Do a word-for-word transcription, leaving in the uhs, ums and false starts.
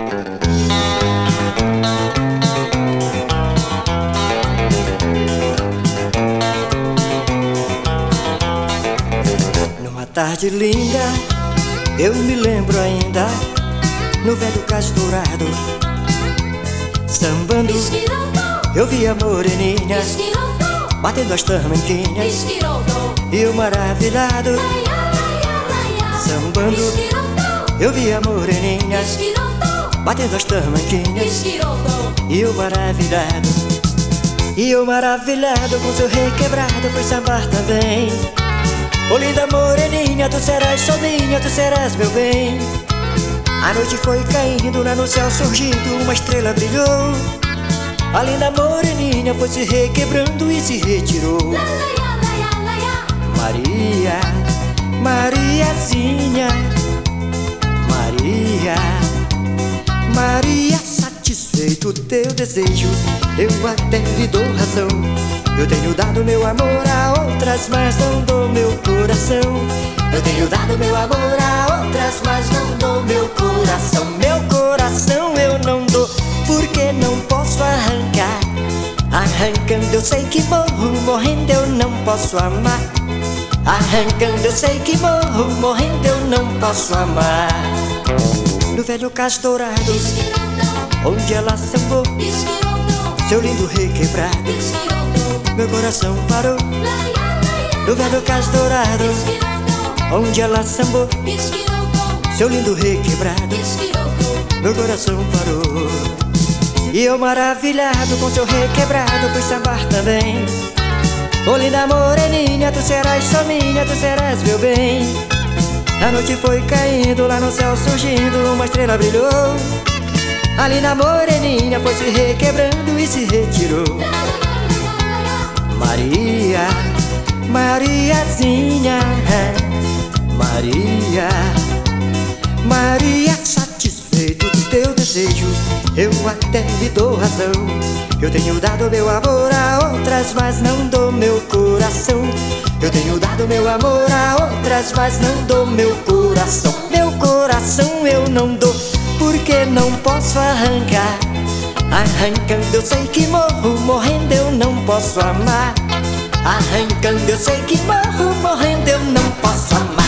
Numa tarde linda, eu me lembro ainda, no velho cais dourado, sambando, eu vi a moreninha batendo as tamanquinhas e eu maravilhado, sambando, eu vi a moreninha batendo as tamanquinhas e eu maravilhado, e eu maravilhado com seu requebrado fui sambar também. Ô linda moreninha, tu serás só minha, tu serás meu bem. A noite foi caindo, lá no céu surgindo, uma estrela brilhou. A linda moreninha foi se requebrando e se retirou. Maria, Mariazinha, Maria, Maria, satisfeito o teu desejo, eu até lhe dou razão. Eu tenho dado meu amor a outras, mas não dou meu coração. Eu tenho dado meu amor a outras, mas não dou meu coração. Meu coração eu não dou, porque não posso arrancar. Arrancando eu sei que morro, morrendo eu não posso amar. Arrancando eu sei que morro, morrendo eu não posso amar. No velho cais dourado, onde ela sambou, seu lindo requebrado, meu coração parou. No velho cais dourado, onde ela sambou, seu lindo requebrado, meu coração parou. E eu maravilhado com seu requebrado fui sambar também. Ô linda moreninha, tu serás só minha, tu serás meu bem. A noite foi caindo, lá no céu surgindo, uma estrela brilhou. A linda moreninha foi se requebrando e se retirou. Maria, Mariazinha, Maria, Maria, satisfeito do teu desejo, eu até lhe dou razão. Eu tenho dado meu amor a outras, mas não dou meu coração. Eu tenho dado meu amor a outras, mas não dou meu coração. Meu coração eu não dou, porque não posso arrancar. Arrancando eu sei que morro, morrendo eu não posso amar. Arrancando eu sei que morro, morrendo eu não posso amar.